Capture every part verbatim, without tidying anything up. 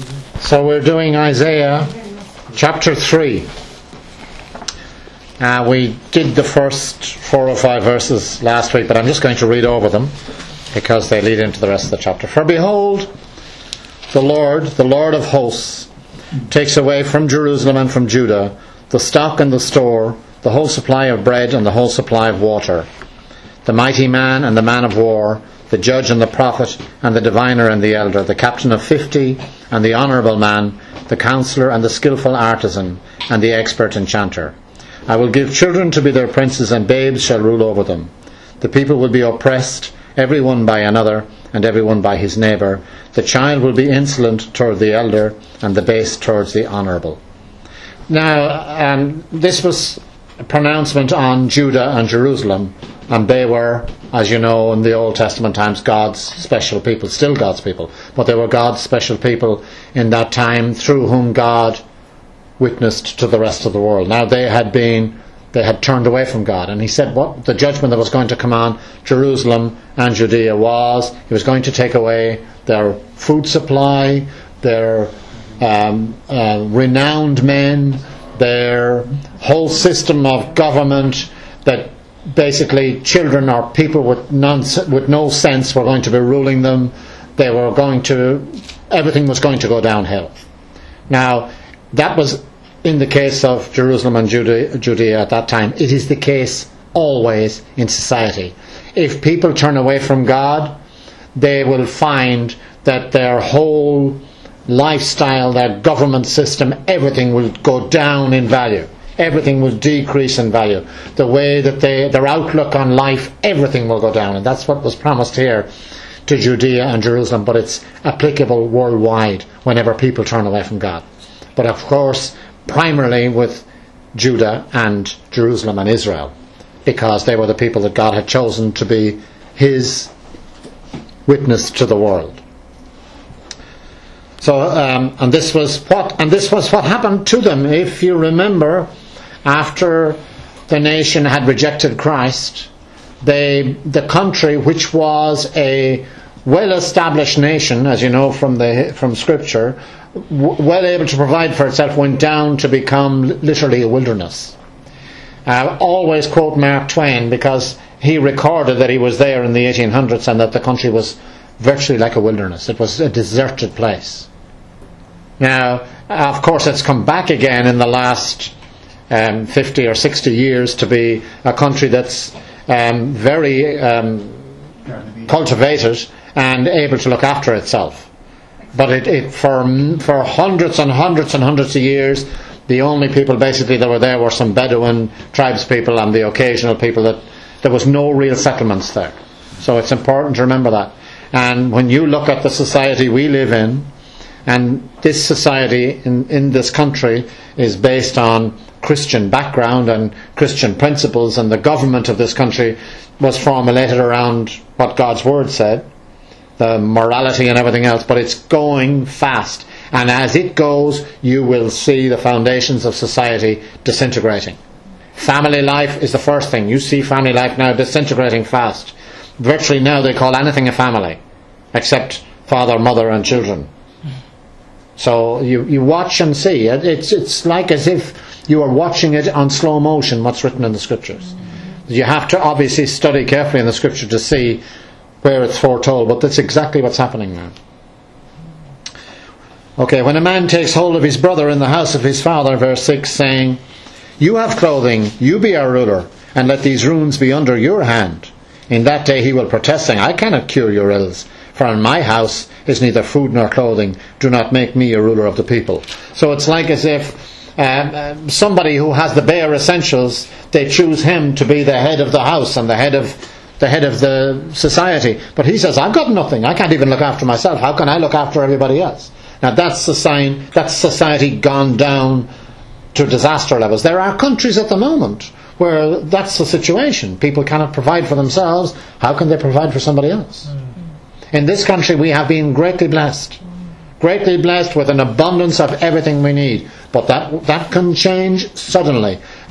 So we're doing Isaiah chapter three. Uh, we did the first four or five verses last week, but I'm just going to read over them because they lead into the rest of the chapter. For behold, the Lord, the Lord of hosts, takes away from Jerusalem and from Judah the stock and the store, the whole supply of bread and the whole supply of water, the mighty man and the man of war, the judge and the prophet and the diviner and the elder, the captain of fifty and the honourable man, the counsellor and the skilful artisan and the expert enchanter. I will give children to be their princes, and babes shall rule over them. The people will be oppressed, every one by another, and every one by his neighbour. The child will be insolent toward the elder, and the base towards the honourable. Now, um, this was a pronouncement on Judah and Jerusalem, and they were, as you know, in the Old Testament times, God's special people, still God's people, but they were God's special people in that time through whom God witnessed to the rest of the world. Now they had been, they had turned away from God, and he said what the judgment that was going to come on Jerusalem and Judea was, he was going to take away their food supply, their um, uh, renowned men, their whole system of government, that basically children or people with, nonse- with no sense were going to be ruling them. They were going to, everything was going to go downhill. Now, that was in the case of Jerusalem and Judea, Judea at that time. It is the case always in society. If people turn away from God, they will find that their whole lifestyle, their government system, everything will go down in value. Everything will decrease in value. The way that they, their outlook on life, everything will go down. And that's what was promised here to Judea and Jerusalem, but it's applicable worldwide whenever people turn away from God. But of course, primarily with Judah and Jerusalem and Israel, because they were the people that God had chosen to be his witness to the world. So, um, and this was what, and this was what happened to them. If you remember, after the nation had rejected Christ, they, the country, which was a well-established nation, as you know from the from Scripture, w- well able to provide for itself, went down to become literally a wilderness. I always quote Mark Twain because he recorded that he was there in the eighteen hundreds and that the country was virtually like a wilderness. It was a deserted place. Now, of course, it's come back again in the last um, fifty or sixty years to be a country that's um, very um, cultivated and able to look after itself. But it, it for for hundreds and hundreds and hundreds of years, the only people basically that were there were some Bedouin tribes people and the occasional people that there was no real settlements there. So it's important to remember that. And when you look at the society we live in, and this society in, in this country is based on Christian background and Christian principles, and the government of this country was formulated around what God's Word said, the morality and everything else, but it's going fast. And as it goes, you will see the foundations of society disintegrating. Family life is the first thing. You see family life now disintegrating fast. Virtually now they call anything a family, except father, mother and children. So you, you watch and see. It's, it's like as if you are watching it on slow motion, what's written in the Scriptures. You have to obviously study carefully in the Scripture to see where it's foretold, but that's exactly what's happening now. Okay, when a man takes hold of his brother in the house of his father, verse six, saying, you have clothing, you be our ruler, and let these ruins be under your hand. In that day he will protest, saying, I cannot cure your ills, for in my house is neither food nor clothing. Do not make me a ruler of the people. So it's like as if um, somebody who has the bare essentials, they choose him to be the head of the house and the head of the head of the society. But he says, I've got nothing. I can't even look after myself. How can I look after everybody else? Now that's the sign, that's society gone down to disaster levels. There are countries at the moment where that's the situation. People cannot provide for themselves. How can they provide for somebody else? Mm. In this country we have been greatly blessed. Greatly blessed with an abundance of everything we need. But that that can change suddenly.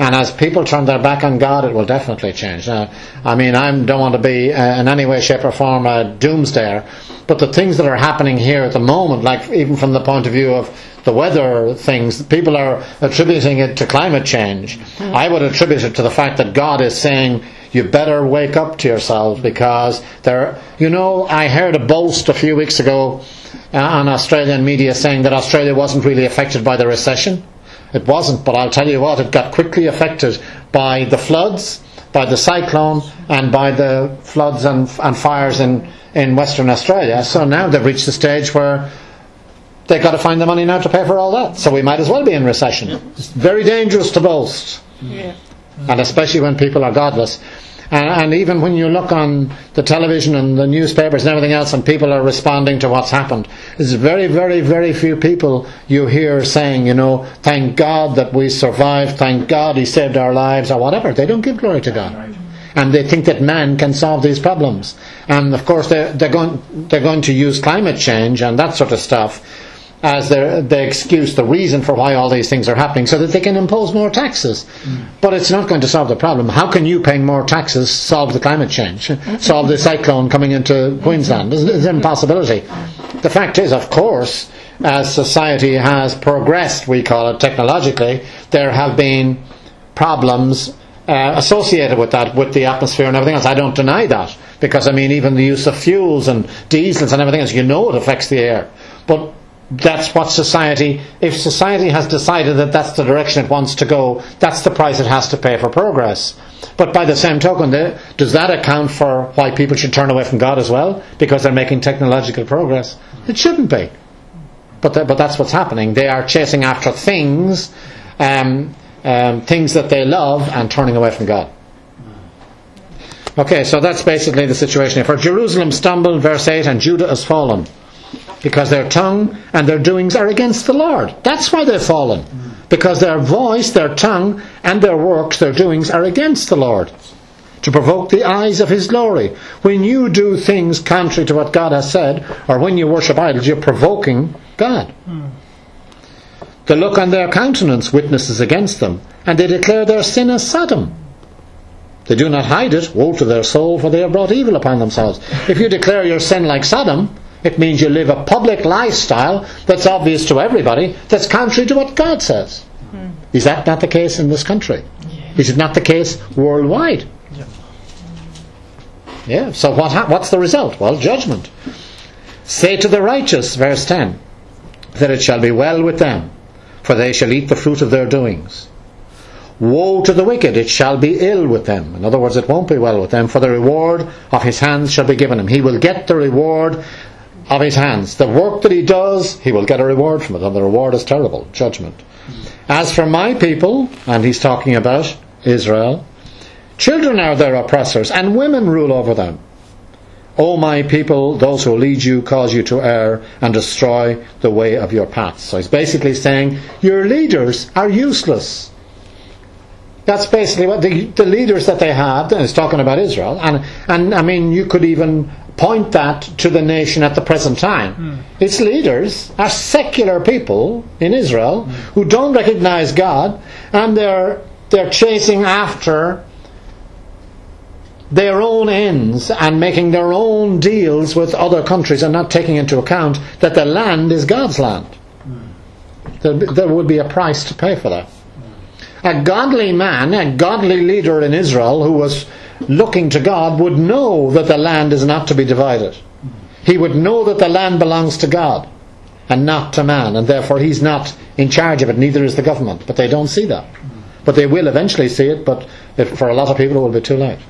And as people turn their back on God, it will definitely change. Now, I mean, I don't want to be uh, in any way, shape or form a doomsdayer, but the things that are happening here at the moment, like even from the point of view of the weather things, people are attributing it to climate change. Mm. I would attribute it to the fact that God is saying, you better wake up to yourselves, because there, you know, I heard a boast a few weeks ago uh, on Australian media saying that Australia wasn't really affected by the recession. It wasn't, but I'll tell you what, it got quickly affected by the floods, by the cyclone, and by the floods and, and fires in, in Western Australia. So now they've reached the stage where they've got to find the money now to pay for all that. So we might as well be in recession. It's very dangerous to boast. Yeah. And especially when people are godless. And, and even when you look on the television and the newspapers and everything else, and people are responding to what's happened, there's very, very, very few people you hear saying, you know, thank God that we survived, thank God He saved our lives, or whatever. They don't give glory to God. And they think that man can solve these problems. And of course they're, they're, going, they're going to use climate change and that sort of stuff as their, the excuse, the reason for why all these things are happening, so that they can impose more taxes. Mm. But it's not going to solve the problem. How can you paying more taxes solve the climate change, solve the cyclone coming into Queensland? It's an impossibility. The fact is, of course, as society has progressed, we call it technologically, there have been problems uh, associated with that, with the atmosphere and everything else. I don't deny that, because I mean, even the use of fuels and diesels and everything else, you know it affects the air. But that's what society, if society has decided that that's the direction it wants to go, that's the price it has to pay for progress. But by the same token, does that account for why people should turn away from God as well? Because they're making technological progress? It shouldn't be. But th- but that's what's happening. They are chasing after things, um, um, things that they love, and turning away from God. Okay, so that's basically the situation. For Jerusalem stumbled, verse eight, and Judah has fallen, because their tongue and their doings are against the Lord. That's why they've fallen. Because their voice, their tongue, and their works, their doings are against the Lord, to provoke the eyes of His glory. When you do things contrary to what God has said, or when you worship idols, you're provoking God. The look on their countenance witnesses against them, and they declare their sin as Sodom. They do not hide it. Woe to their soul, for they have brought evil upon themselves. If you declare your sin like Sodom, it means you live a public lifestyle that's obvious to everybody, that's contrary to what God says. Mm. Is that not the case in this country? Yeah. Is it not the case worldwide? Yeah. Yeah. So what? Ha- what's the result? Well, judgment. Say to the righteous, verse ten, that it shall be well with them, for they shall eat the fruit of their doings. Woe to the wicked, it shall be ill with them. In other words, it won't be well with them, for the reward of his hands shall be given him. He will get the reward of his hands. The work that he does, he will get a reward from it, and the reward is terrible, judgment. As for my people, and he's talking about Israel, children are their oppressors, and women rule over them. O my people, those who lead you cause you to err and destroy the way of your paths. So he's basically saying, your leaders are useless. That's basically what the, the leaders that they have, and he's talking about Israel, and, and I mean, you could even point that to the nation at the present time. Mm. Its leaders are secular people in Israel mm. who don't recognize God, and they're they're chasing after their own ends and making their own deals with other countries, and not taking into account that the land is God's land. Mm. There, there would be a price to pay for that. A godly man, a godly leader in Israel who was looking to God would know that the land is not to be divided. He would know that the land belongs to God and not to man, and therefore he's not in charge of it, neither is the government. But they don't see that. But they will eventually see it, but it, for a lot of people it will be too late.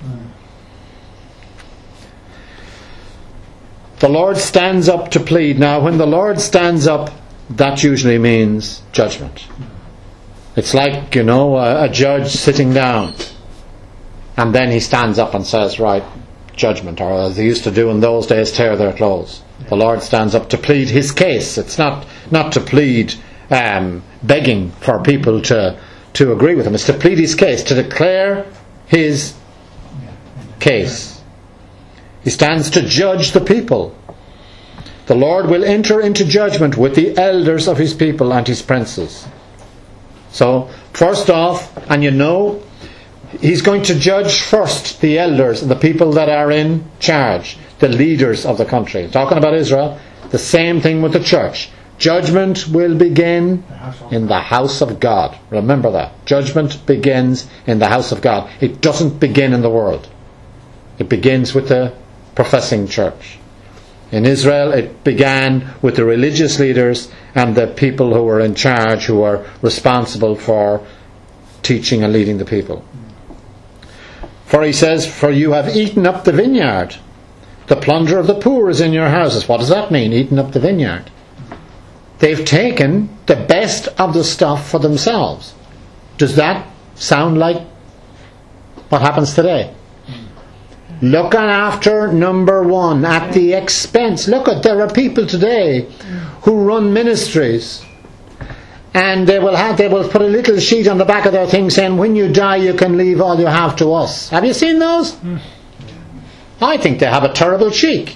The Lord stands up to plead. Now when the Lord stands up, that usually means judgment. It's like, you know, a, a judge sitting down, and then he stands up and says, right, judgment, or as they used to do in those days, tear their clothes. The Lord stands up to plead his case. It's not not to plead um, begging for people to, to agree with him. It's to plead his case, to declare his case. He stands to judge the people. The Lord will enter into judgment with the elders of his people and his princes. So First off, and you know, he's going to judge first the elders, the people that are in charge, the leaders of the country. Talking about Israel, the same thing with the church. Judgment will begin in the house of God. Remember that. Judgment begins in the house of God. It doesn't begin in the world. It begins with the professing church. In Israel, it began with the religious leaders and the people who were in charge, who were responsible for teaching and leading the people. For he says, for you have eaten up the vineyard. The plunder of the poor is in your houses. What does that mean, eaten up the vineyard? They've taken the best of the stuff for themselves. Does that sound like what happens today? Looking after number one at the expense. Look at, there are people today who run ministries, and they will have they will put a little sheet on the back of their thing saying, when you die you can leave all you have to us. Have you seen those? I think they have a terrible cheek.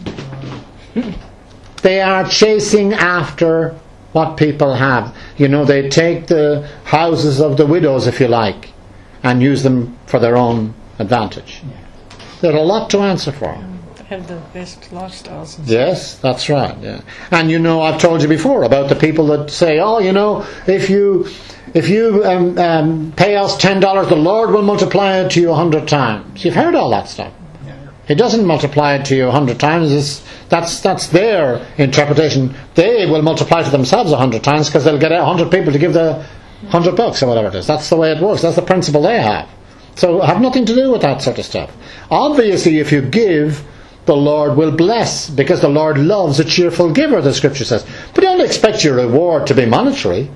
They are chasing after what people have. You know, they take the houses of the widows, if you like, and use them for their own advantage. There's a lot to answer for. They have the best lifestyles. And yes, that's right. Yeah. And you know, I've told you before about the people that say, oh, you know, if you if you um, um, pay us ten dollars, the Lord will multiply it to you a hundred times. You've heard all that stuff. He doesn't multiply it to you a hundred times. It's, that's that's their interpretation. They will multiply to themselves a hundred times because they'll get a hundred people to give the hundred bucks or whatever it is. That's the way it works. That's the principle they have. So have nothing to do with that sort of stuff. Obviously, if you give, the Lord will bless, because the Lord loves a cheerful giver, the Scripture says. But don't expect your reward to be monetary.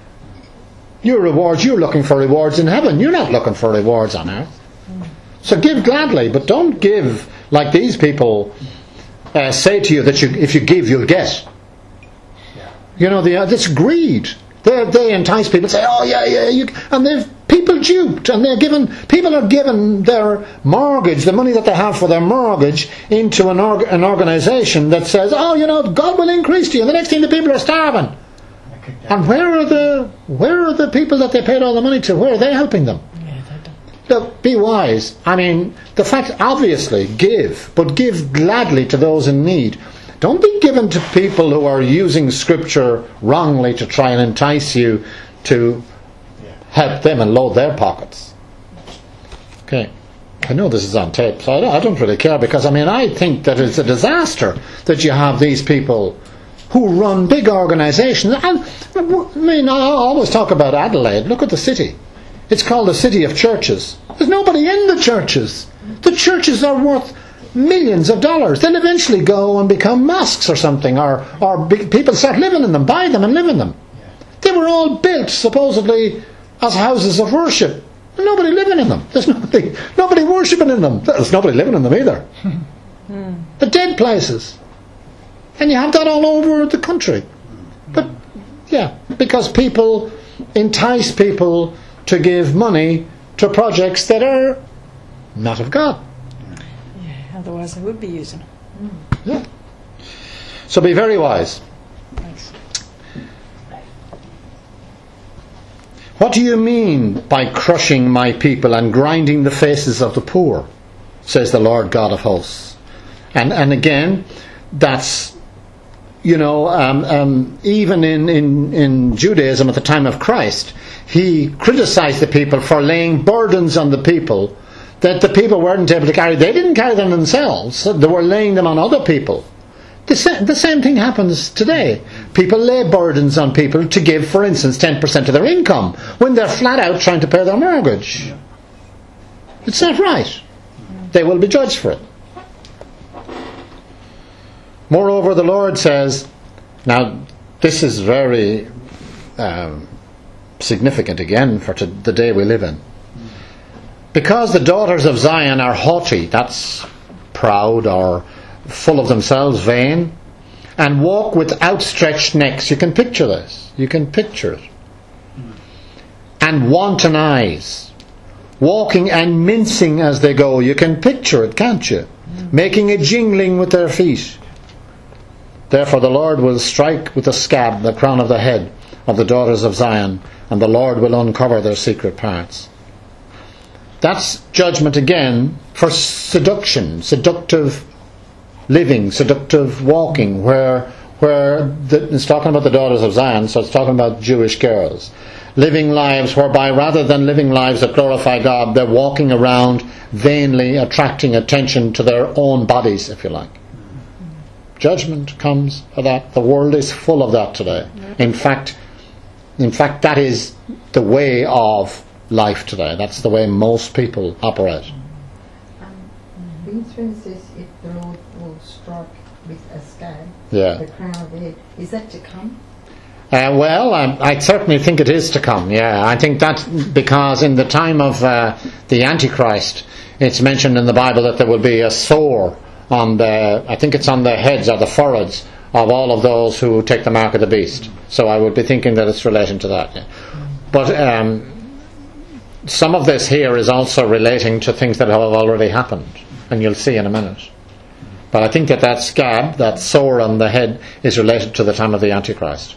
Your rewards, you're looking for rewards in heaven. You're not looking for rewards on earth. So give gladly, but don't give like these people uh, say to you that you, if you give, you'll get. You know, the, uh, this greed. They they entice people, say, oh yeah, yeah, you, and they've people duped, and they're given. People are given their mortgage, the money that they have for their mortgage, into an org, an organisation that says, oh, you know, God will increase to you. And the next thing, the people are starving. And where are the where are the people that they paid all the money to? Where are they helping them? Look, be wise. I mean, the fact, obviously, give, but give gladly to those in need. Don't be given to people who are using Scripture wrongly to try and entice you to help them and load their pockets. Okay. I know this is on tape, so I don't, I don't really care, because, I mean, I think that it's a disaster that you have these people who run big organisations. And, I mean, I always talk about Adelaide. Look at the city. It's called the city of churches. There's nobody in the churches. The churches are worth millions of dollars. They'll eventually go and become mosques or something, or, or big, people start living in them, buy them and live in them. They were all built supposedly as houses of worship. There's nobody living in them. There's nobody, nobody worshipping in them. There's nobody living in them either. They're dead places. And you have that all over the country. But, yeah, because people entice people to give money to projects that are not of God. Yeah, otherwise they would be using it. Mm. Yeah. So be very wise. Thanks. What do you mean by crushing my people and grinding the faces of the poor? Says the Lord God of hosts. And and again, that's, you know, um, um, even in, in, in Judaism at the time of Christ, he criticized the people for laying burdens on the people that the people weren't able to carry. They didn't carry them themselves, so they were laying them on other people. The, sa- the same thing happens today. People lay burdens on people to give, for instance, ten percent of their income when they're flat out trying to pay their mortgage. It's not right. They will be judged for it. Moreover, the Lord says, now this is very um, significant again for to the day we live in. Because the daughters of Zion are haughty, that's proud or full of themselves, vain, and walk with outstretched necks. You can picture this. You can picture it. And wanton eyes, walking and mincing as they go. You can picture it, can't you? Making a jingling with their feet. Therefore the Lord will strike with a scab the crown of the head of the daughters of Zion, and the Lord will uncover their secret parts. That's judgment again for seduction, seductive living, seductive walking, where where the, it's talking about the daughters of Zion, so it's talking about Jewish girls. Living lives whereby rather than living lives that glorify God, they're walking around vainly attracting attention to their own bodies, if you like. Judgment comes for that. The world is full of that today. In fact, in fact, that is the way of life today. That's the way most people operate. Um, Lutheran says if the Lord will strike with a scab, Yeah. the crown of the head, is that to come? Uh, well, I, I certainly think it is to come, yeah. I think that's because in the time of uh, the Antichrist, it's mentioned in the Bible that there will be a sore on the, I think it's on the heads or the foreheads of all of those who take the mark of the beast. So I would be thinking that it's relating to that. Yeah. But um, some of this here is also relating to things that have already happened, and you'll see in a minute. But I think that that scab, that sore on the head, is related to the time of the Antichrist.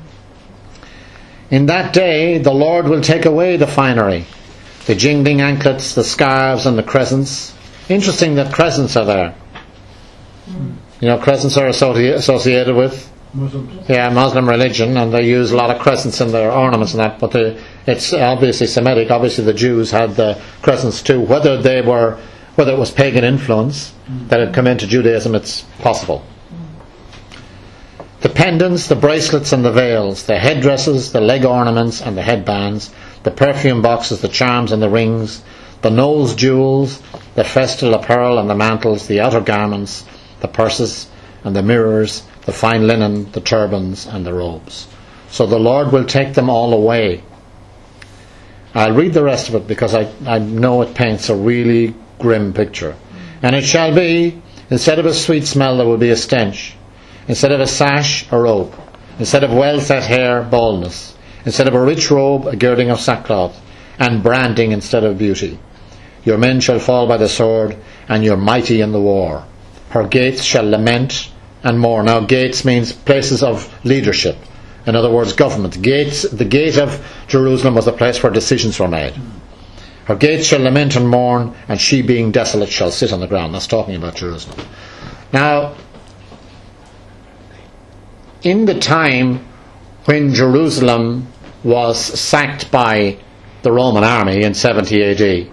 In that day, the Lord will take away the finery, the jingling anklets, the scarves, and the crescents. Interesting that crescents are there. Mm. You know, crescents are associ- associated with Muslims. Yeah, Muslim religion, and they use a lot of crescents in their ornaments and that. But the, it's obviously Semitic. Obviously, the Jews had the crescents too. Whether they were, whether it was pagan influence mm. that had come into Judaism, it's possible. The pendants, the bracelets and the veils, the headdresses, the leg ornaments and the headbands, the perfume boxes, the charms and the rings, the nose jewels, the festal apparel and the mantles, the outer garments, the purses and the mirrors, the fine linen, the turbans and the robes. So the Lord will take them all away. I'll read the rest of it because I, I know it paints a really grim picture. And it shall be, instead of a sweet smell, there will be a stench. Instead of a sash, a rope. Instead of well-set hair, baldness. Instead of a rich robe, a girding of sackcloth. And branding instead of beauty. Your men shall fall by the sword, and your mighty in the war. Her gates shall lament and mourn. Now, gates means places of leadership. In other words, government. Gates. The gate of Jerusalem was the place where decisions were made. Her gates shall lament and mourn, and she being desolate shall sit on the ground. That's talking about Jerusalem. Now, in the time when Jerusalem was sacked by the Roman army in seventy A D,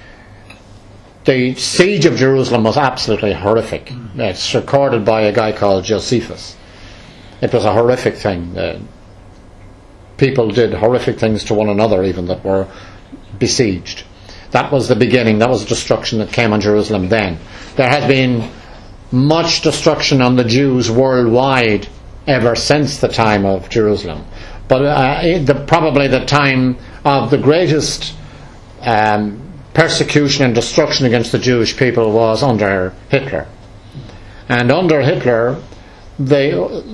the siege of Jerusalem was absolutely horrific. It's recorded by a guy called Josephus. It was a horrific thing. Uh, people did horrific things to one another even that were besieged. That was the beginning. That was the destruction that came on Jerusalem then. There has been much destruction on the Jews worldwide ever since the time of Jerusalem. But uh, the, probably the time of the greatest um, persecution and destruction against the Jewish people was under Hitler. And under Hitler, they,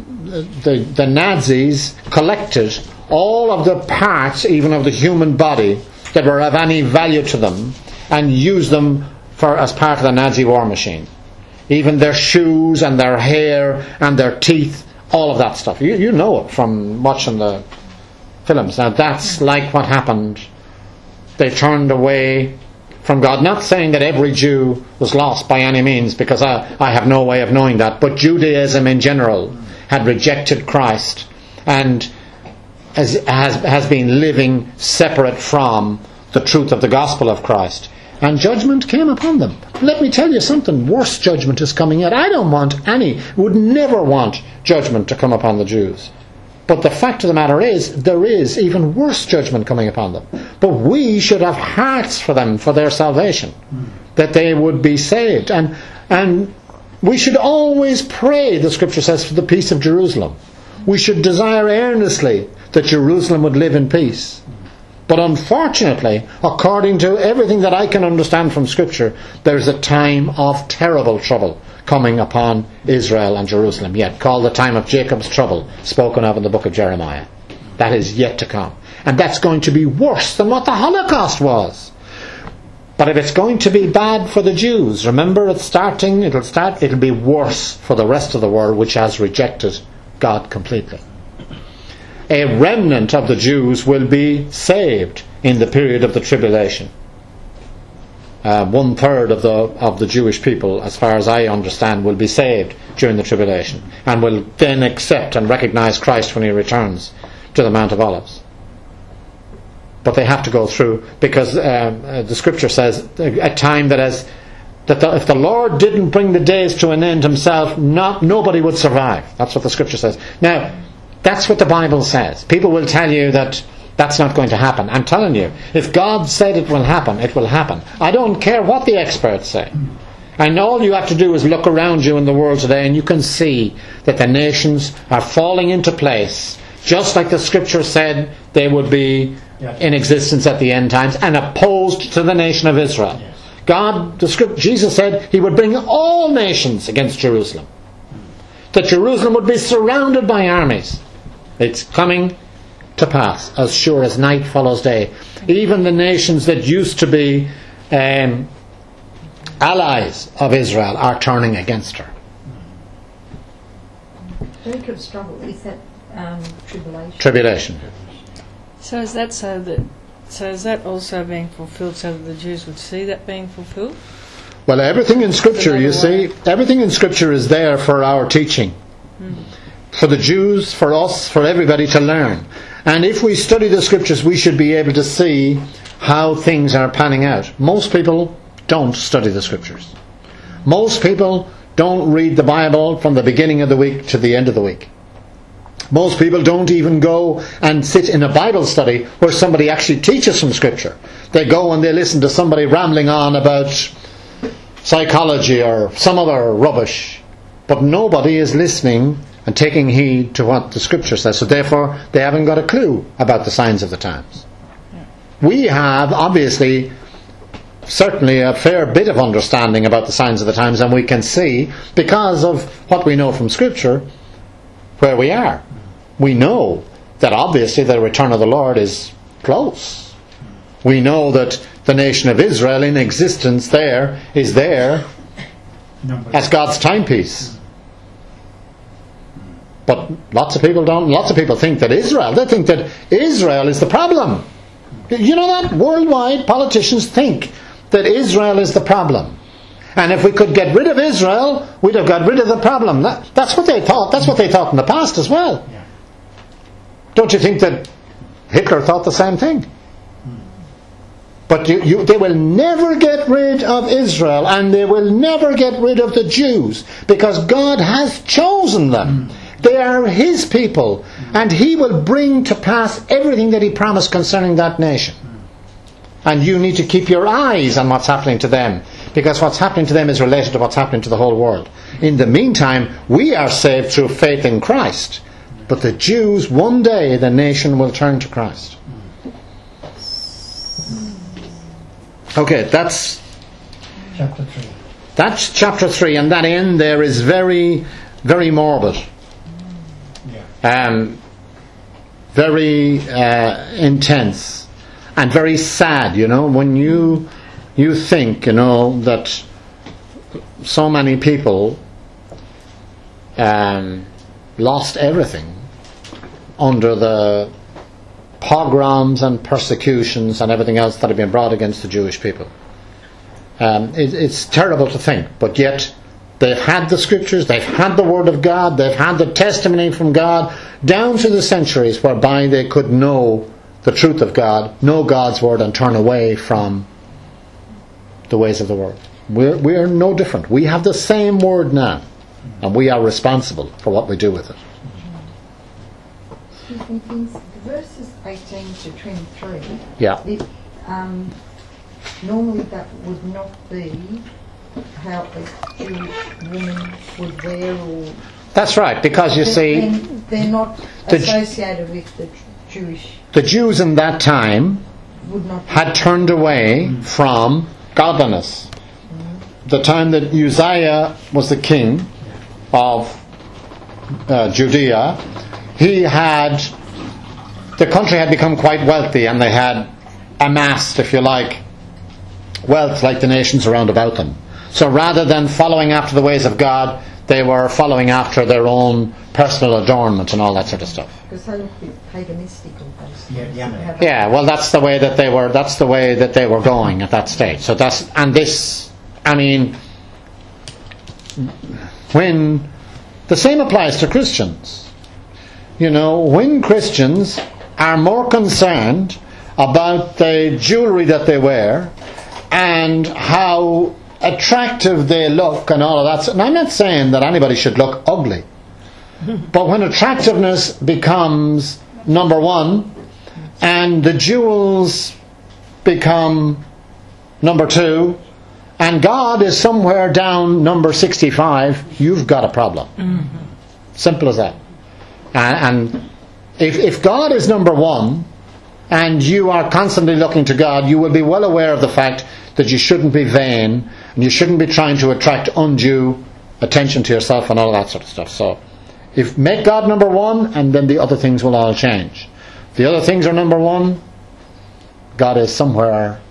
the, the Nazis collected all of the parts, even of the human body, that were of any value to them, and used them for as part of the Nazi war machine. Even their shoes and their hair and their teeth, all of that stuff. You, you know it from watching the films. Now that's like what happened. They turned away from God. Not saying that every Jew was lost by any means, because I, I have no way of knowing that. But Judaism in general had rejected Christ and has, has, has been living separate from the truth of the gospel of Christ. And judgment came upon them. Let me tell you something, worse judgment is coming yet. I don't want any, would never want judgment to come upon the Jews. But the fact of the matter is, there is even worse judgment coming upon them. But we should have hearts for them, for their salvation, mm. that they would be saved. And and we should always pray, the Scripture says, for the peace of Jerusalem. We should desire earnestly that Jerusalem would live in peace. But unfortunately, according to everything that I can understand from Scripture, there's a time of terrible trouble coming upon Israel and Jerusalem yet, called the time of Jacob's trouble, spoken of in the book of Jeremiah. That is yet to come. And that's going to be worse than what the Holocaust was. But if it's going to be bad for the Jews, remember it's starting, it'll start, it'll be worse for the rest of the world which has rejected God completely. a remnant of the Jews will be saved in the period of the tribulation. Uh, one third of the of the Jewish people, as far as I understand, will be saved during the tribulation, and will then accept and recognize Christ when he returns to the Mount of Olives. But they have to go through, because um, uh, the Scripture says a time that has that the, if the Lord didn't bring the days to an end himself, not nobody would survive. That's what the Scripture says. Now, that's what the Bible says. People will tell you that that's not going to happen. I'm telling you, if God said it will happen, it will happen. I don't care what the experts say. And all you have to do is look around you in the world today, and you can see that the nations are falling into place, just like the Scripture said they would be in existence at the end times, and opposed to the nation of Israel. Yes. God, the script, Jesus said he would bring all nations against Jerusalem. That Jerusalem would be surrounded by armies. It's coming to pass, as sure as night follows day. Even the nations that used to be um, allies of Israel are turning against her. Jacob's trouble, is that um, tribulation? Tribulation. So is that so that so is that also being fulfilled so that the Jews would see that being fulfilled? Well, everything in Scripture, you see, everything in Scripture is there for our teaching. Mm. For the Jews, for us, for everybody to learn. And if we study the Scriptures, we should be able to see how things are panning out. Most people don't study the Scriptures. Most people don't read the Bible from the beginning of the week to the end of the week. Most people don't even go and sit in a Bible study where somebody actually teaches from Scripture. They go and they listen to somebody rambling on about psychology or some other rubbish. But nobody is listening and taking heed to what the Scripture says. So therefore, they haven't got a clue about the signs of the times. We have, obviously, certainly a fair bit of understanding about the signs of the times, and we can see, because of what we know from Scripture, where we are. We know that obviously the return of the Lord is close. We know that the nation of Israel in existence there is there as God's timepiece. But lots of people don't. Lots of people think that Israel, they think that Israel is the problem. You know that? Worldwide politicians think that Israel is the problem. And if we could get rid of Israel, we'd have got rid of the problem. That, that's what they thought. That's what they thought in the past as well. Yeah. Don't you think that Hitler thought the same thing? Mm. But you, you, they will never get rid of Israel, and they will never get rid of the Jews, because God has chosen them. Mm. They are His people, mm. and He will bring to pass everything that He promised concerning that nation. Mm. And you need to keep your eyes on what's happening to them, because what's happening to them is related to what's happening to the whole world. In the meantime, we are saved through faith in Christ. But the Jews, one day the nation will turn to Christ. Okay, that's Chapter three. That's chapter three, and that end there is very, very morbid. Yeah. Um, very uh, intense and very sad, you know, when you you think, you know, that so many people um, lost everything under the pogroms and persecutions and everything else that have been brought against the Jewish people. Um, it, it's terrible to think, but yet they've had the Scriptures, they've had the Word of God, they've had the testimony from God down through the centuries, whereby they could know the truth of God, know God's Word, and turn away from the ways of the world. We're, we're no different. We have the same Word now, and we are responsible for what we do with it. Excuse me, please. Verses eighteen to twenty-three. Yeah. It, um, normally that would not be how a Jewish woman would wear, or That's right, because you see, They're, they're not the Ju- associated with the Jewish. the Jews in that time Would not be had turned away from godliness. The time that Uzziah was the king of uh, Judea, he had, the country had become quite wealthy, and they had amassed, if you like, wealth like the nations around about them. So rather than following after the ways of God, they were following after their own personal adornment and all that sort of stuff. Because they look a bit paganistical, those Yeah, things. yeah. They have- Yeah, well, that's the way that they were. That's the way that they were going at that stage. So that's and this. I mean, when the same applies to Christians. You know, when Christians are more concerned about the jewelry that they wear and how attractive they look and all of that. And I'm not saying that anybody should look ugly, but when attractiveness becomes number one and the jewels become number two and God is somewhere down number sixty-five, you've got a problem. Mm-hmm. Simple as that. And, and if, if God is number one and you are constantly looking to God, you will be well aware of the fact that you shouldn't be vain and you shouldn't be trying to attract undue attention to yourself and all that sort of stuff. So if make God number one, and then the other things will all change. If the other things are number one, God is somewhere.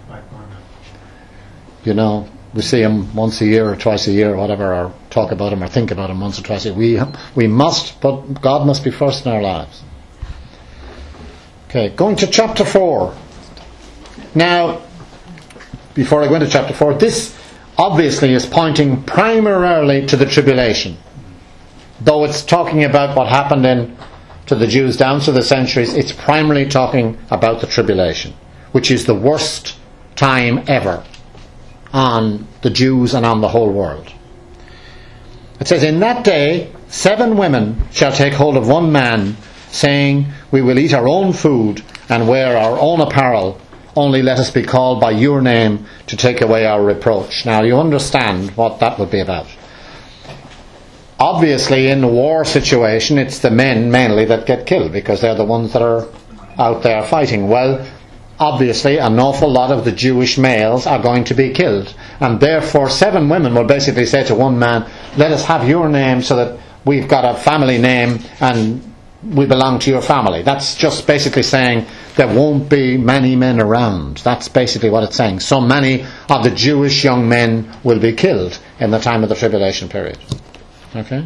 You know, we see him once a year or twice a year or whatever, or talk about him or think about him once or twice a year. We, we must, but God must be first in our lives. Okay, going to chapter four. Now, before I go into chapter four, this obviously is pointing primarily to the tribulation. Though it's talking about what happened in to the Jews down through the centuries, it's primarily talking about the tribulation, which is the worst time ever on the Jews and on the whole world. It says, in that day seven women shall take hold of one man, saying, we will eat our own food and wear our own apparel, only let us be called by your name to take away our reproach. Now you understand what that would be about. Obviously in the war situation it's the men mainly that get killed because they're the ones that are out there fighting. Well, obviously an awful lot of the Jewish males are going to be killed, and therefore seven women will basically say to one man, let us have your name so that we've got a family name and we belong to your family. That's just basically saying there won't be many men around. That's basically what it's saying. So many of the Jewish young men will be killed in the time of the tribulation period. Okay?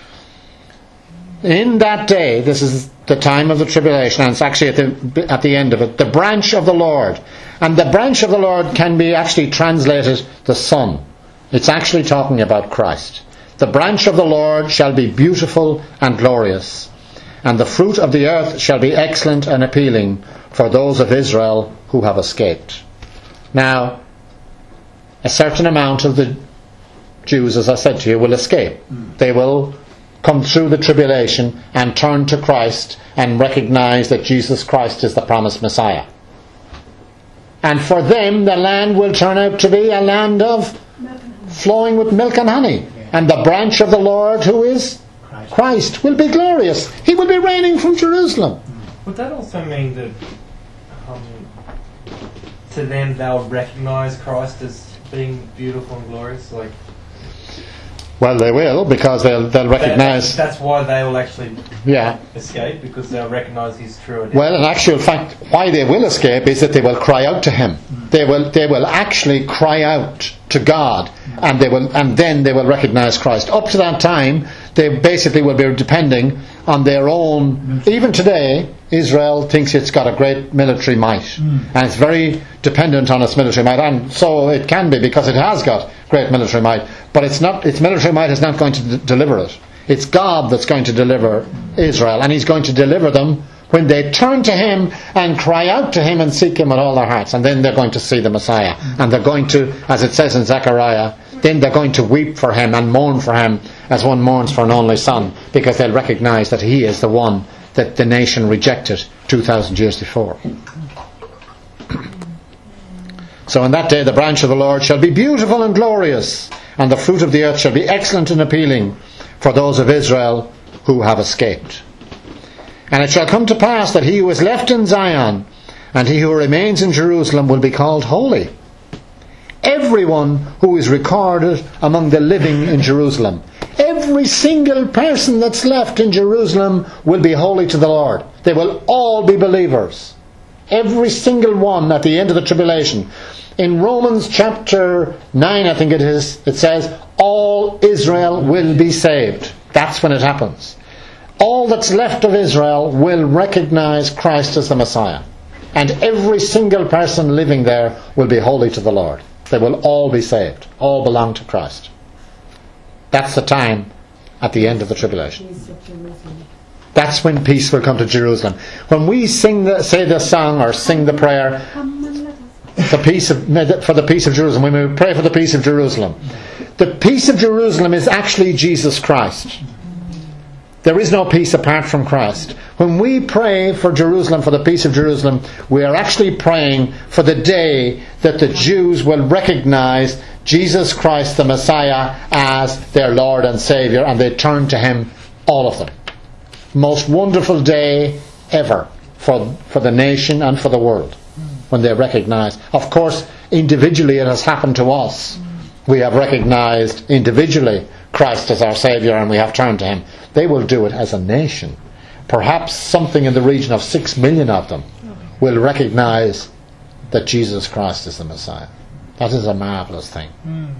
In that day, this is the time of the tribulation, and it's actually at the, at the end of it, the branch of the Lord. And the branch of the Lord can be actually translated the Son. It's actually talking about Christ. The branch of the Lord shall be beautiful and glorious, and the fruit of the earth shall be excellent and appealing for those of Israel who have escaped. Now, a certain amount of the Jews, as I said to you, will escape. They will come through the tribulation and turn to Christ and recognize that Jesus Christ is the promised Messiah. And for them, the land will turn out to be a land of flowing with milk and honey. And the branch of the Lord, who is Christ, Christ will be glorious. He will be reigning from Jerusalem. Would that also mean that um, to them they'll recognise Christ as being beautiful and glorious? Like, well, they will, because they'll they'll recognise. That, that's why they will actually yeah. escape, because they'll recognise His true identity. Well, in actual fact, why they will escape is that they will cry out to Him. They will they will actually cry out to God, and they will and then they will recognise Christ. Up to that time, they basically will be depending on their own. Even today, Israel thinks it's got a great military might, mm. and it's very dependent on its military might, and so it can be, because it has got great military might. But it's not. Its military might is not going to d- deliver it. It's God that's going to deliver Israel, and He's going to deliver them when they turn to Him and cry out to Him and seek Him with all their hearts. And then they're going to see the Messiah, and they're going to, as it says in Zechariah, then they're going to weep for Him and mourn for Him as one mourns for an only son, because they'll recognise that He is the one that the nation rejected two thousand years before. So in that day the branch of the Lord shall be beautiful and glorious, and the fruit of the earth shall be excellent and appealing for those of Israel who have escaped. And it shall come to pass that he who is left in Zion and he who remains in Jerusalem will be called holy, everyone who is recorded among the living in Jerusalem. Every single person that's left in Jerusalem will be holy to the Lord. They will all be believers. Every single one at the end of the tribulation. In Romans chapter nine, I think it is, it says, all Israel will be saved. That's when it happens. all that's left of Israel will recognize Christ as the Messiah. And every single person living there will be holy to the Lord. They will all be saved. All belong to Christ. That's the time at the end of the tribulation. That's when peace will come to Jerusalem. When we sing the, say the song or sing the prayer, the peace of, for the peace of Jerusalem, when we pray for the peace of Jerusalem, the peace of Jerusalem is actually Jesus Christ. There is no peace apart from Christ. When we pray for Jerusalem, for the peace of Jerusalem, we are actually praying for the day that the Jews will recognize Jesus Christ the Messiah as their Lord and Saviour, and they turn to Him, all of them. Most wonderful day ever for, for the nation and for the world, when they recognize. Of course, individually it has happened to us. We have recognized individually Christ as our Saviour and we have turned to Him. They will do it as a nation. Perhaps something in the region of six million of them will recognize that Jesus Christ is the Messiah. That is a marvellous thing. Mm.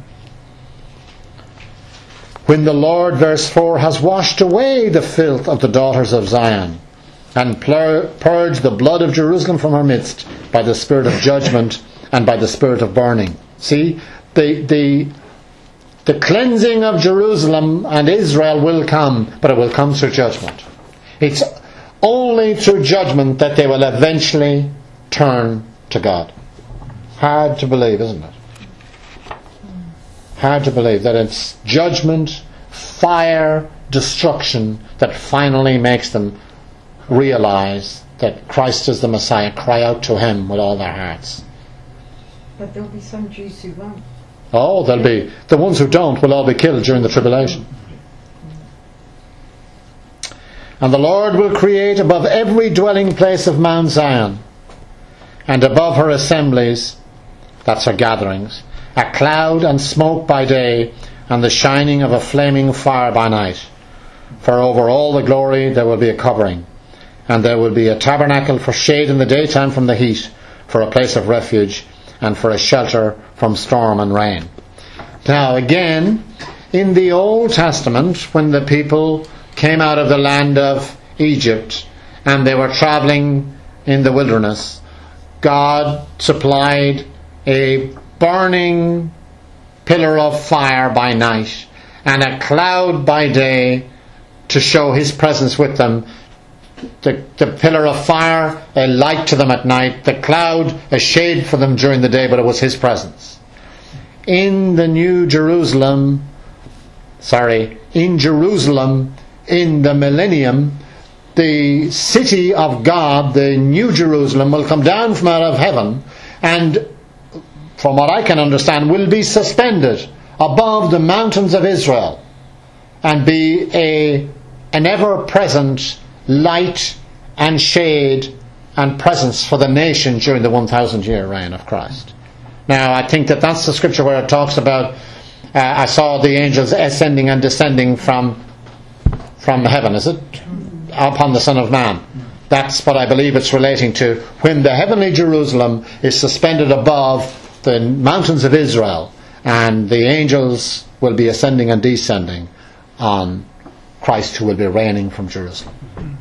When the Lord, verse four, has washed away the filth of the daughters of Zion and pur- purged the blood of Jerusalem from her midst by the spirit of judgment and by the spirit of burning. See, the the the cleansing of Jerusalem and Israel will come, but it will come through judgment. It's only through judgment that they will eventually turn to God. Hard to believe, isn't it? Hard to believe that it's judgment, fire, destruction that finally makes them realize that Christ is the Messiah, cry out to Him with all their hearts. But there'll be some Jews who won't. Oh, there'll be. The ones who don't will all be killed during the tribulation. And the Lord will create above every dwelling place of Mount Zion, and above her assemblies, that's her gatherings, a cloud and smoke by day, and the shining of a flaming fire by night. For over all the glory there will be a covering, and there will be a tabernacle for shade in the daytime from the heat, for a place of refuge, and for a shelter from storm and rain. Now again, in the Old Testament, when the people came out of the land of Egypt and they were travelling in the wilderness, God supplied a burning pillar of fire by night and a cloud by day to show His presence with them. The, the pillar of fire, a light to them at night. The cloud, a shade for them during the day, but it was His presence. In the New Jerusalem, sorry, in Jerusalem, in the millennium, the city of God, the New Jerusalem, will come down from out of heaven and, from what I can understand, will be suspended above the mountains of Israel and be a an ever-present light and shade and presence for the nation during the one thousand year reign of Christ. Now, I think that that's the scripture where it talks about, uh, I saw the angels ascending and descending from from heaven, is it? Upon the Son of Man. That's what I believe it's relating to, when the heavenly Jerusalem is suspended above the mountains of Israel and the angels will be ascending and descending on Christ, who will be reigning from Jerusalem.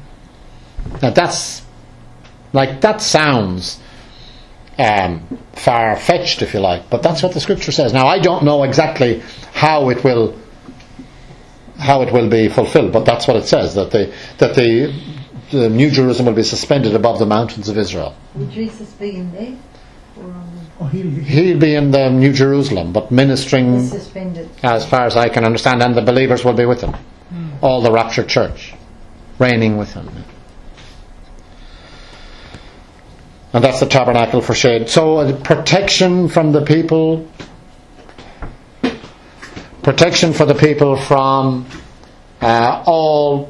Now that's, like, that sounds um, far-fetched, if you like, but that's what the scripture says. Now, I don't know exactly how it will how it will be fulfilled, but that's what it says, that the that the, the New Jerusalem will be suspended above the mountains of Israel. Will Jesus be in there? Or on Oh, he'll, He'll be in the New Jerusalem, but ministering, the suspended? as far as I can understand, and the believers will be with him. Mm. All the raptured church, reigning with him. And that's the tabernacle for shade. So uh, protection from the people, protection for the people from uh, all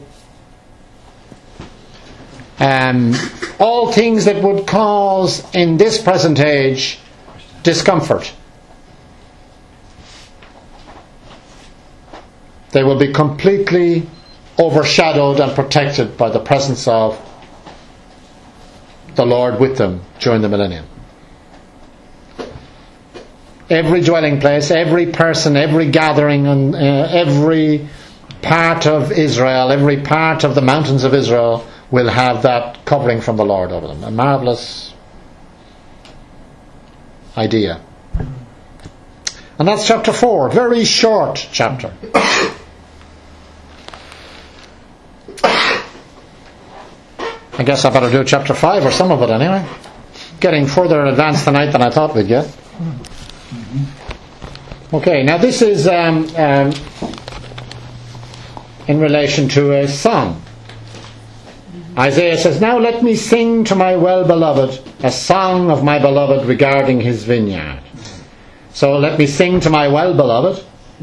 um, all things that would cause in this present age discomfort. They will be completely overshadowed and protected by the presence of the Lord with them during the millennium. Every dwelling place, every person, every gathering, and uh, every part of Israel, every part of the mountains of Israel will have that covering from the Lord over them. A marvellous idea. And that's chapter four, very short chapter. I guess I better do chapter five, or some of it anyway. Getting further advanced tonight than I thought we'd get. Okay, now this is um, um, in relation to a song. Isaiah says, "Now let me sing to my well-beloved a song of my beloved regarding his vineyard." So let me sing to my well-beloved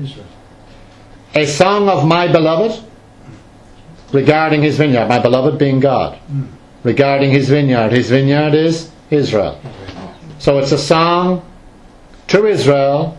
a song of my beloved regarding his vineyard. My beloved being God. Regarding his vineyard. His vineyard is Israel. So it's a song to Israel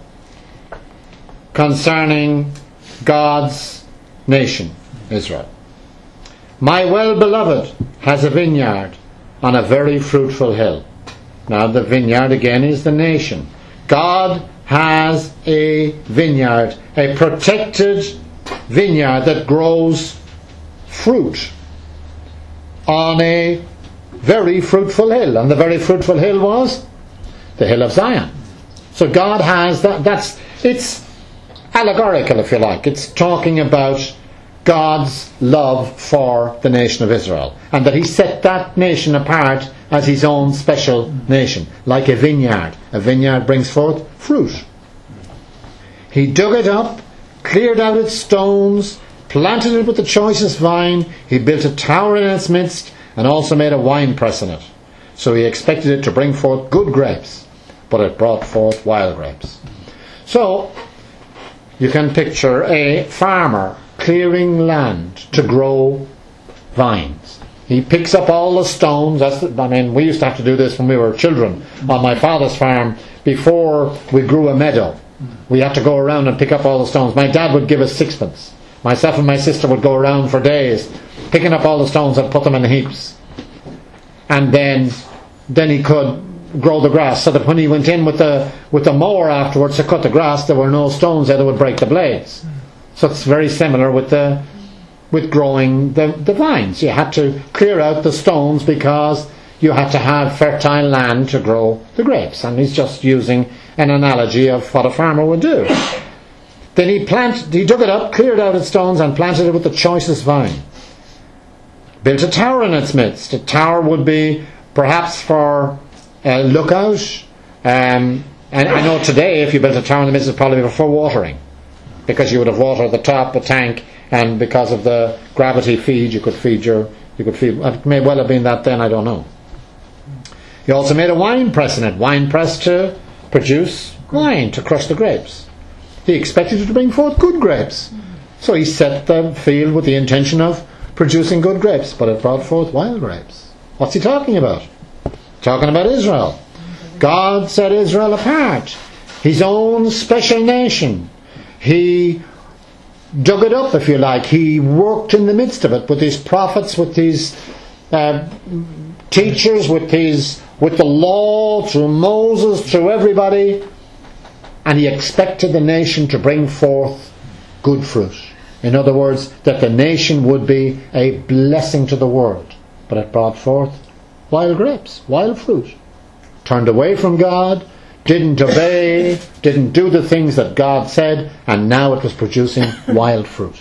concerning God's nation, Israel. My well-beloved has a vineyard on a very fruitful hill. Now the vineyard again is the nation. God has a vineyard, a protected vineyard that grows fruit on a very fruitful hill. And the very fruitful hill was the hill of Zion. So God has that. That's it's allegorical, if you like. It's talking about God's love for the nation of Israel, and that he set that nation apart as his own special nation, like a vineyard. A vineyard brings forth fruit. He dug it up, cleared out its stones, planted it with the choicest vine. He built a tower in its midst, and also made a wine press in it. So he expected it to bring forth good grapes, but it brought forth wild grapes. So you can picture a farmer clearing land to grow vines. He picks up all the stones. That's the, I mean, we used to have to do this when we were children on my father's farm. Before we grew a meadow, we had to go around and pick up all the stones. My dad would give us sixpence. Myself and my sister would go around for days picking up all the stones and put them in heaps. And then then he could grow the grass, so that when he went in with the with the mower afterwards to cut the grass, there were no stones there that would break the blades. So it's very similar with the with growing the, the vines. You had to clear out the stones because you had to have fertile land to grow the grapes. And he's just using an analogy of what a farmer would do. Then he planted, he dug it up, cleared out its stones, and planted it with the choicest vine. Built a tower in its midst. A tower would be perhaps for a lookout. Um, and I know today, if you built a tower in the midst, it's probably for watering, because you would have water at the top, a tank, and because of the gravity feed, you could feed your, you could feed. It may well have been that then, I don't know. He also made a wine press in it, wine press to produce wine, to crush the grapes. He expected it to bring forth good grapes, so he set the field with the intention of producing good grapes, but it brought forth wild grapes. What's he talking about? Talking about Israel. God set Israel apart, his own special nation. He dug it up, if you like. He worked in the midst of it with his prophets, with his uh, teachers, with his with the law, through Moses, through everybody, and he expected the nation to bring forth good fruit. In other words, that the nation would be a blessing to the world. But it brought forth wild grapes, wild fruit. Turned away from God, didn't obey, didn't do the things that God said, and now it was producing wild fruit.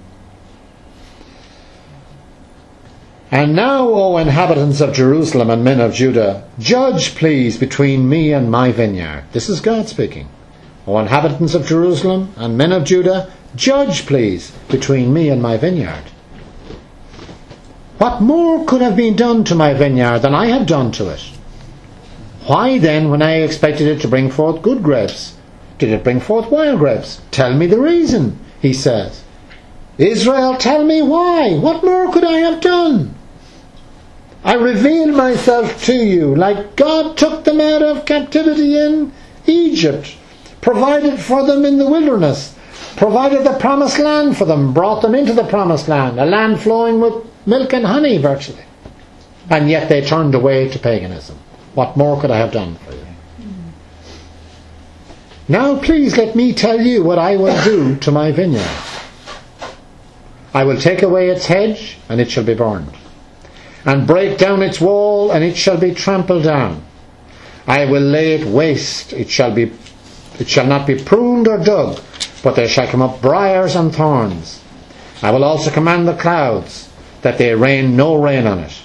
And now, O inhabitants of Jerusalem and men of Judah, judge, please, between me and my vineyard. This is God speaking. O inhabitants of Jerusalem and men of Judah, judge, please, between me and my vineyard. What more could have been done to my vineyard than I have done to it? Why then, when I expected it to bring forth good grapes, did it bring forth wild grapes? Tell me the reason, he says. Israel, tell me why. What more could I have done? I reveal myself to you like God took them out of captivity in Egypt, provided for them in the wilderness, provided the promised land for them, brought them into the promised land, a land flowing with milk and honey virtually. And yet they turned away to paganism. What more could I have done for you? Now please let me tell you what I will do to my vineyard. I will take away its hedge, and it shall be burned, and break down its wall, and it shall be trampled down. I will lay it waste, it shall be, it shall not be pruned or dug, but there shall come up briars and thorns. I will also command the clouds, that they rain no rain on it.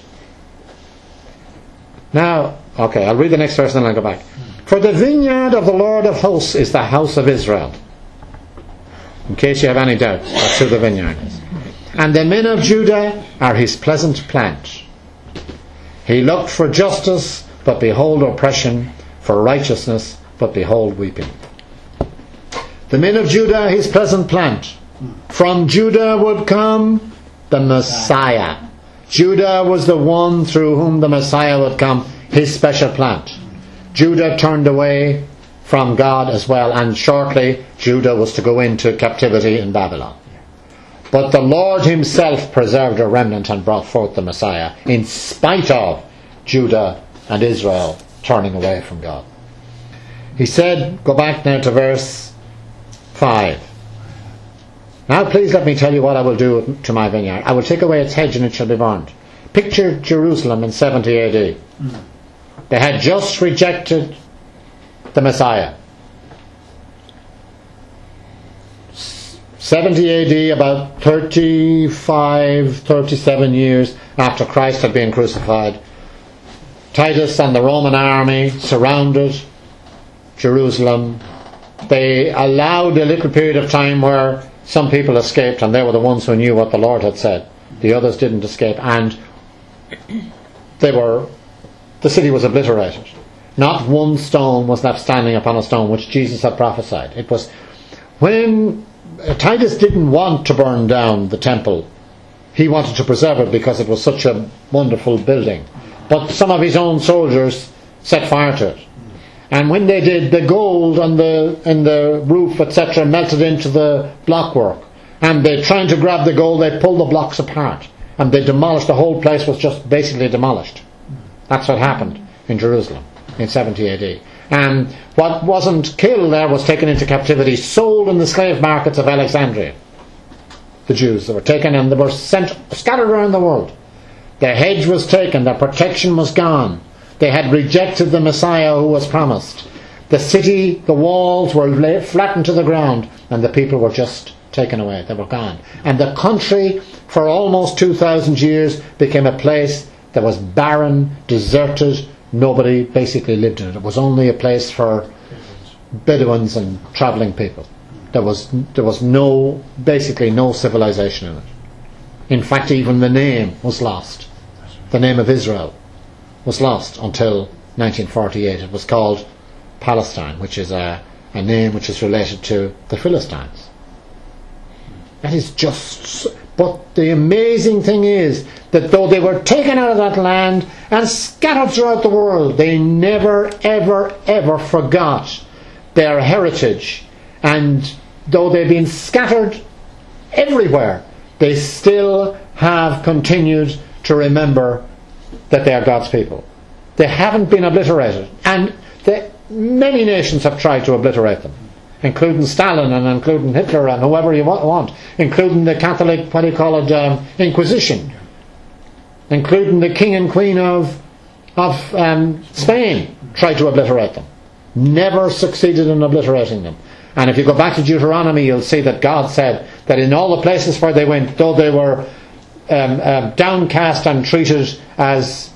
Now, okay, I'll read the next verse and then I'll go back. For the vineyard of the Lord of hosts is the house of Israel. In case you have any doubts, that's who the vineyard is. And the men of Judah are his pleasant plant. He looked for justice, but behold oppression, for righteousness, but behold weeping. The men of Judah are his pleasant plant. From Judah would come the Messiah. Judah was the one through whom the Messiah would come, his special plant. Judah turned away from God as well, and shortly Judah was to go into captivity in Babylon. But the Lord himself preserved a remnant and brought forth the Messiah, in spite of Judah and Israel turning away from God. He said, go back now to verse five. Now please let me tell you what I will do to my vineyard. I will take away its hedge and it shall be burned. Picture Jerusalem in seventy A D. Mm. They had just rejected the Messiah. seventy A D, about thirty-five, thirty-seven years after Christ had been crucified, Titus and the Roman army surrounded Jerusalem. They allowed a little period of time where some people escaped, and they were the ones who knew what the Lord had said. The others didn't escape, and they were the city was obliterated. Not one stone was left standing upon a stone, which Jesus had prophesied. It was when Titus didn't want to burn down the temple. He wanted to preserve it because it was such a wonderful building. But some of his own soldiers set fire to it. And when they did, the gold on the in the roof, et cetera, melted into the blockwork. And they, trying to grab the gold, they pulled the blocks apart. And they demolished, the whole place was just basically demolished. That's what happened in Jerusalem in seventy A D. And what wasn't killed there was taken into captivity, sold in the slave markets of Alexandria. The Jews, they were taken and they were sent, scattered around the world. Their hedge was taken, their protection was gone. They had rejected the Messiah who was promised. The city, the walls were flattened to the ground, and the people were just taken away. They were gone. And the country, for almost two thousand years, became a place that was barren, deserted. Nobody basically lived in it. It was only a place for Bedouins and travelling people. There was there was no, basically no civilization in it. In fact, even the name was lost. The name of Israel was lost until nineteen forty-eight. It was called Palestine, which is a, a name which is related to the Philistines. That is just... But the amazing thing is that though they were taken out of that land and scattered throughout the world, they never, ever, ever forgot their heritage. And though they've been scattered everywhere, they still have continued to remember that they are God's people. They haven't been obliterated. And they, many nations have tried to obliterate them, including Stalin and including Hitler and whoever you want, including the Catholic, what do you call it, um, Inquisition, including the King and Queen of, of um, Spain, tried to obliterate them. Never succeeded in obliterating them. And if you go back to Deuteronomy, you'll see that God said that in all the places where they went, though they were um, um, downcast and treated as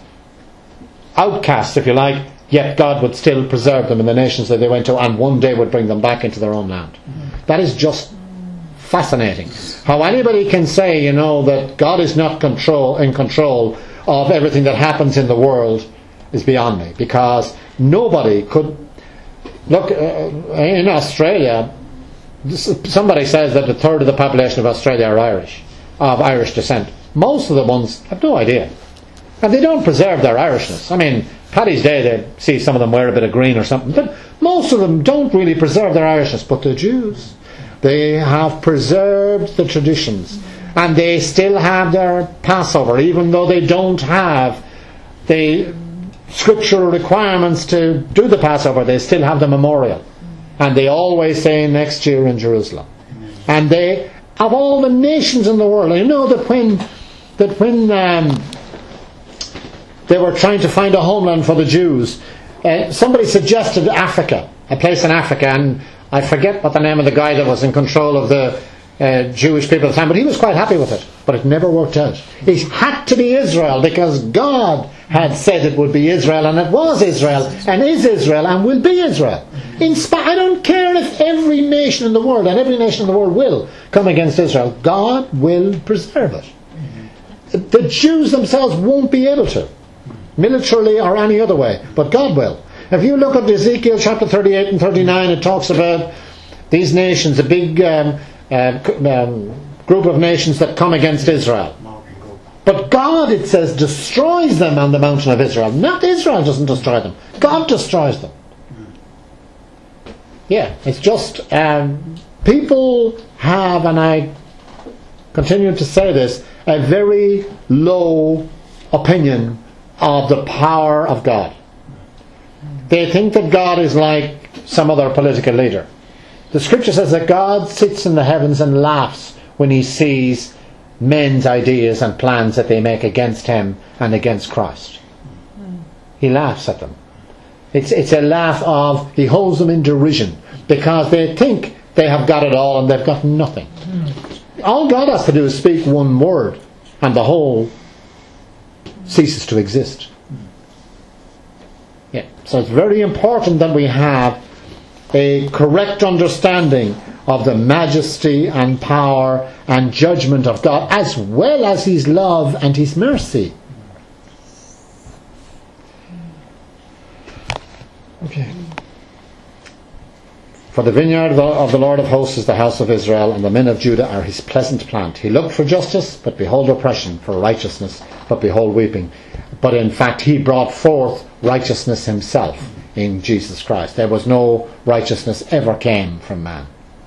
outcasts, if you like, yet God would still preserve them in the nations that they went to, and one day would bring them back into their own land. That is just fascinating. How anybody can say, you know, that God is not control in control of everything that happens in the world is beyond me, because nobody could... Look, uh, in Australia, somebody says that a third of the population of Australia are Irish, of Irish descent. Most of the ones have no idea. And they don't preserve their Irishness. I mean, Paddy's Day, they see some of them wear a bit of green or something, but most of them don't really preserve their Irishness. But the Jews, they have preserved the traditions, and they still have their Passover, even though they don't have the scriptural requirements to do the Passover. They still have the memorial, and they always say next year in Jerusalem. And they of all the nations in the world. I know that when that when um, they were trying to find a homeland for the Jews, uh, somebody suggested Africa, a place in Africa, and I forget what the name of the guy that was in control of the uh, Jewish people at the time, but he was quite happy with it. But it never worked out. It had to be Israel because God had said it would be Israel, and it was Israel, and is Israel, and will be Israel. In sp- I don't care if every nation in the world, and every nation in the world will come against Israel. God will preserve it. The Jews themselves won't be able to, militarily or any other way, but God will. If you look at Ezekiel chapter thirty-eight and thirty-nine, it talks about these nations, a big um, uh, um, group of nations that come against Israel. But God, it says, destroys them on the mountain of Israel. Not Israel doesn't destroy them. God destroys them. Yeah, it's just um, people have, and I continue to say this, a very low opinion of the power of God. They think that God is like some other political leader. The scripture says that God sits in the heavens and laughs when he sees men's ideas and plans that they make against him and against Christ. Mm. He laughs at them. It's it's a laugh of, he holds them in derision because they think they have got it all and they've got nothing. Mm. All God has to do is speak one word and the whole ceases to exist. Mm. Yeah. So it's very important that we have a correct understanding of the majesty and power and judgment of God, as well as his love and his mercy. Okay. For the vineyard of the Lord of hosts is the house of Israel, and the men of Judah are his pleasant plant. He looked for justice, but behold oppression, for righteousness, but behold weeping. But in fact he brought forth righteousness himself in Jesus Christ. There was no righteousness ever came from man.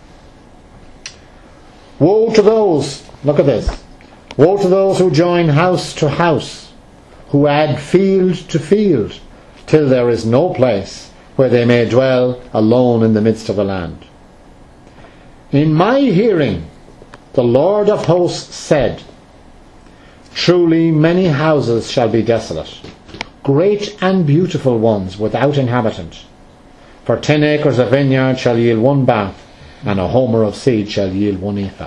Woe to those, look at this, woe to those who join house to house, who add field to field, till there is no place where they may dwell alone in the midst of the land. In my hearing, the Lord of hosts said, truly many houses shall be desolate, great and beautiful ones without inhabitant. For ten acres of vineyard shall yield one bath, and a homer of seed shall yield one ephah.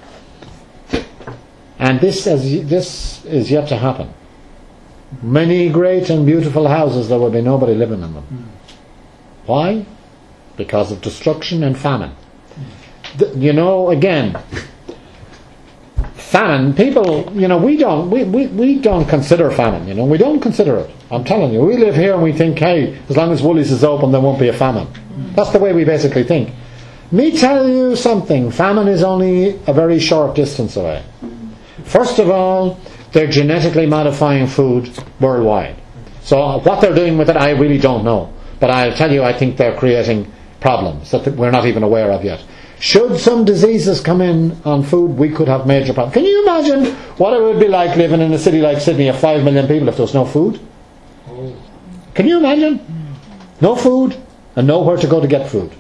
And this is, this is yet to happen. Many great and beautiful houses, there will be nobody living in them. Mm. Why? Because of destruction and famine. Mm. The, you know, again, famine, people, you know, we don't, we, we, we don't consider famine, you know, we don't consider it. I'm telling you, we live here and we think, hey, as long as Woolies is open, there won't be a famine. Mm. That's the way we basically think. Me tell you something, famine is only a very short distance away. First of all, they're genetically modifying food worldwide. So what they're doing with it, I really don't know. But I'll tell you, I think they're creating problems that we're not even aware of yet. Should some diseases come in on food, we could have major problems. Can you imagine what it would be like living in a city like Sydney of five million people if there was no food? Can you imagine? No food and nowhere to go to get food.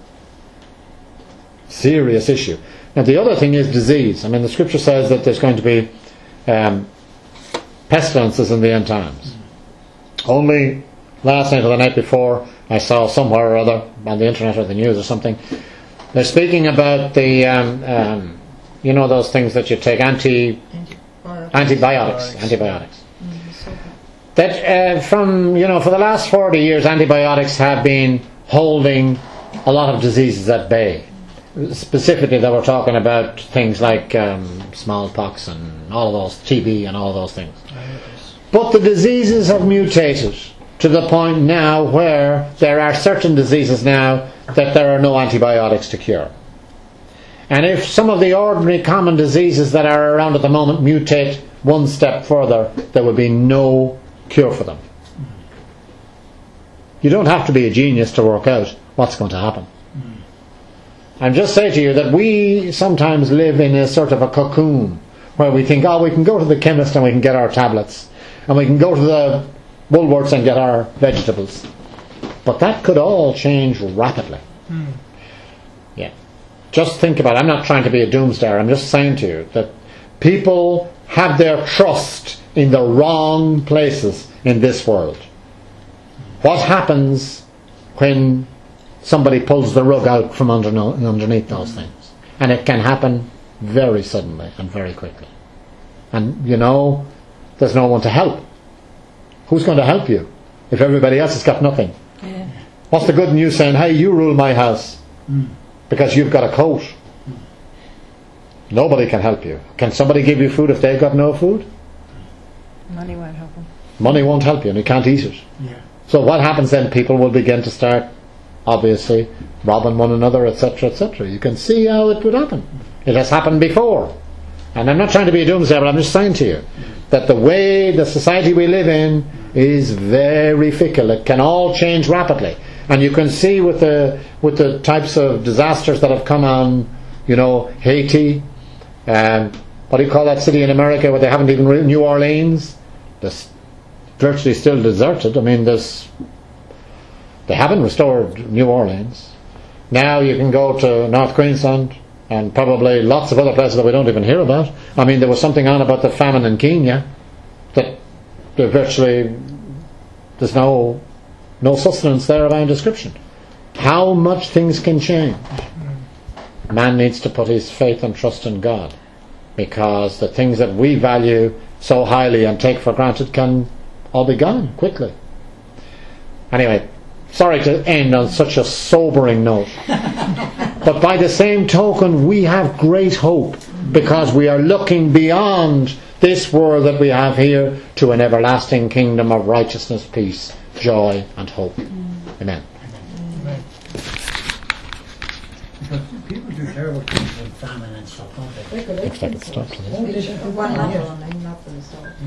Serious issue. Now the other thing is disease. I mean, the scripture says that there's going to be um, pestilences in the end times. Only last night or the night before, I saw somewhere or other on the internet or the news or something, they're speaking about the um, um, you know, those things that you take, anti antibiotics, antibiotics, antibiotics. That uh, from, you know, for the last forty years, antibiotics have been holding a lot of diseases at bay. Specifically, they were talking about things like um, smallpox and all of those, T B and all those things. But the diseases have mutated to the point now where there are certain diseases now that there are no antibiotics to cure. And if some of the ordinary common diseases that are around at the moment mutate one step further, there will be no cure for them. You don't have to be a genius to work out what's going to happen. I'm just saying to you that we sometimes live in a sort of a cocoon where we think, oh, we can go to the chemist and we can get our tablets, and we can go to the Woolworths and get our vegetables. But that could all change rapidly. Mm. Yeah. Just think about it. I'm not trying to be a doomsdayer. I'm just saying to you that people have their trust in the wrong places in this world. What happens when somebody pulls the rug out from under, underneath those things? And it can happen very suddenly and very quickly. And you know, there's no one to help. Who's going to help you if everybody else has got nothing? Yeah. What's the good in you saying, hey, you rule my house because you've got a coat? Nobody can help you. Can somebody give you food if they've got no food? Money won't help them. Money won't help you and you can't eat it. Yeah. So what happens then? People will begin to start, obviously, robbing one another, et cetera, et cetera. You can see how it would happen. It has happened before. And I'm not trying to be a doomsdayer, but I'm just saying to you that the way the society we live in is very fickle. It can all change rapidly. And you can see with the with the types of disasters that have come on, you know, Haiti, um, what do you call that city in America where they haven't even re- New Orleans? There's virtually still deserted. I mean, there's they haven't restored New Orleans. Now you can go to North Queensland and probably lots of other places that we don't even hear about. I mean, there was something on about the famine in Kenya that there virtually there's no no sustenance there of any description. How much things can change. Man needs to put his faith and trust in God, because the things that we value so highly and take for granted can all be gone quickly. Anyway, sorry to end on such a sobering note, but by the same token we have great hope, because we are looking beyond this world that we have here to an everlasting kingdom of righteousness, peace, joy and hope. Amen. Right. Because people do terrible things with famine and stuff, don't they? They could Looks like eat it's stopped. themselves. One level and then nothing. So.